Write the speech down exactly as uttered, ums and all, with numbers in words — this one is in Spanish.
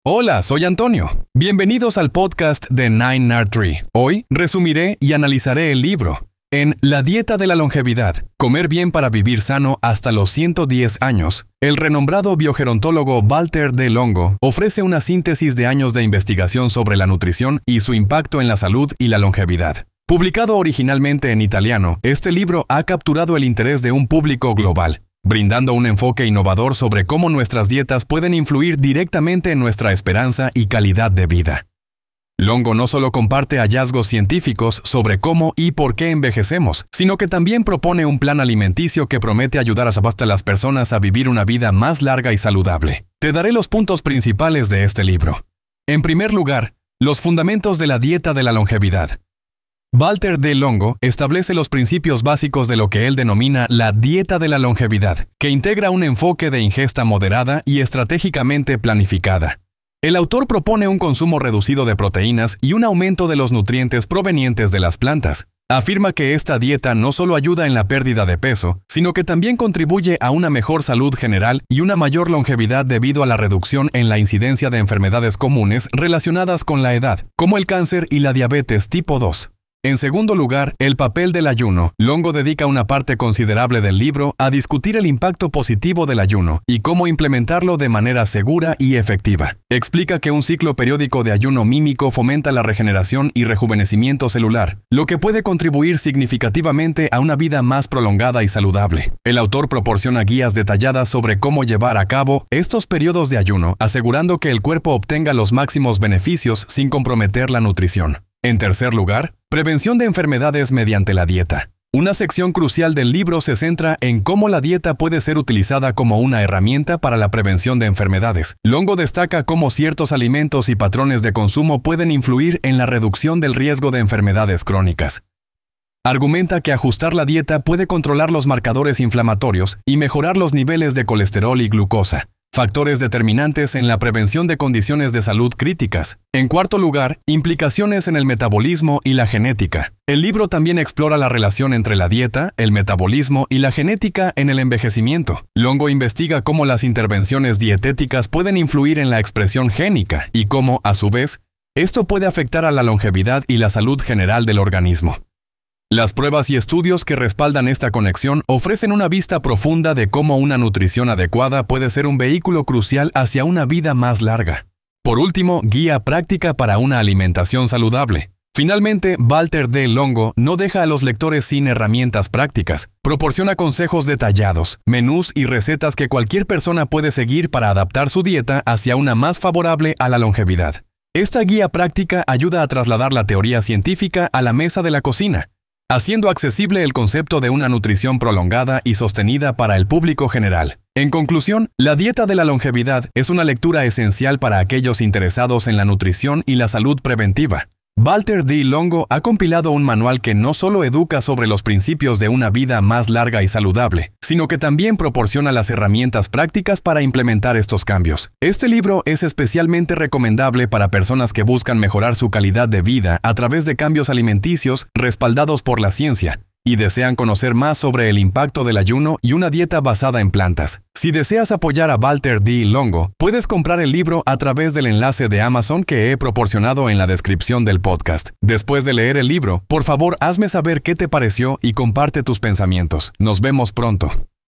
Hola, soy Antonio. Bienvenidos al podcast de Nine Nard Tree. Hoy resumiré y analizaré el libro. En La dieta de la longevidad, comer bien para vivir sano hasta los ciento diez años, el renombrado biogerontólogo Walter D. Longo ofrece una síntesis de años de investigación sobre la nutrición y su impacto en la salud y la longevidad. Publicado originalmente en italiano, este libro ha capturado el interés de un público global, brindando un enfoque innovador sobre cómo nuestras dietas pueden influir directamente en nuestra esperanza y calidad de vida. Longo no solo comparte hallazgos científicos sobre cómo y por qué envejecemos, sino que también propone un plan alimenticio que promete ayudar a las personas a vivir una vida más larga y saludable. Te daré los puntos principales de este libro. En primer lugar, los fundamentos de la dieta de la longevidad. Walter D. Longo establece los principios básicos de lo que él denomina la dieta de la longevidad, que integra un enfoque de ingesta moderada y estratégicamente planificada. El autor propone un consumo reducido de proteínas y un aumento de los nutrientes provenientes de las plantas. Afirma que esta dieta no solo ayuda en la pérdida de peso, sino que también contribuye a una mejor salud general y una mayor longevidad debido a la reducción en la incidencia de enfermedades comunes relacionadas con la edad, como el cáncer y la diabetes tipo dos. En segundo lugar, el papel del ayuno. Longo dedica una parte considerable del libro a discutir el impacto positivo del ayuno y cómo implementarlo de manera segura y efectiva. Explica que un ciclo periódico de ayuno mímico fomenta la regeneración y rejuvenecimiento celular, lo que puede contribuir significativamente a una vida más prolongada y saludable. El autor proporciona guías detalladas sobre cómo llevar a cabo estos periodos de ayuno, asegurando que el cuerpo obtenga los máximos beneficios sin comprometer la nutrición. En tercer lugar, prevención de enfermedades mediante la dieta. Una sección crucial del libro se centra en cómo la dieta puede ser utilizada como una herramienta para la prevención de enfermedades. Longo destaca cómo ciertos alimentos y patrones de consumo pueden influir en la reducción del riesgo de enfermedades crónicas. Argumenta que ajustar la dieta puede controlar los marcadores inflamatorios y mejorar los niveles de colesterol y glucosa, factores determinantes en la prevención de condiciones de salud críticas. En cuarto lugar, implicaciones en el metabolismo y la genética. El libro también explora la relación entre la dieta, el metabolismo y la genética en el envejecimiento. Longo investiga cómo las intervenciones dietéticas pueden influir en la expresión génica y cómo, a su vez, esto puede afectar a la longevidad y la salud general del organismo. Las pruebas y estudios que respaldan esta conexión ofrecen una vista profunda de cómo una nutrición adecuada puede ser un vehículo crucial hacia una vida más larga. Por último, guía práctica para una alimentación saludable. Finalmente, Walter D. Longo no deja a los lectores sin herramientas prácticas. Proporciona consejos detallados, menús y recetas que cualquier persona puede seguir para adaptar su dieta hacia una más favorable a la longevidad. Esta guía práctica ayuda a trasladar la teoría científica a la mesa de la cocina, haciendo accesible el concepto de una nutrición prolongada y sostenida para el público general. En conclusión, La dieta de la longevidad es una lectura esencial para aquellos interesados en la nutrición y la salud preventiva. Walter D. Longo ha compilado un manual que no solo educa sobre los principios de una vida más larga y saludable, sino que también proporciona las herramientas prácticas para implementar estos cambios. Este libro es especialmente recomendable para personas que buscan mejorar su calidad de vida a través de cambios alimenticios respaldados por la ciencia y desean conocer más sobre el impacto del ayuno y una dieta basada en plantas. Si deseas apoyar a Walter D. Longo, puedes comprar el libro a través del enlace de Amazon que he proporcionado en la descripción del podcast. Después de leer el libro, por favor hazme saber qué te pareció y comparte tus pensamientos. Nos vemos pronto.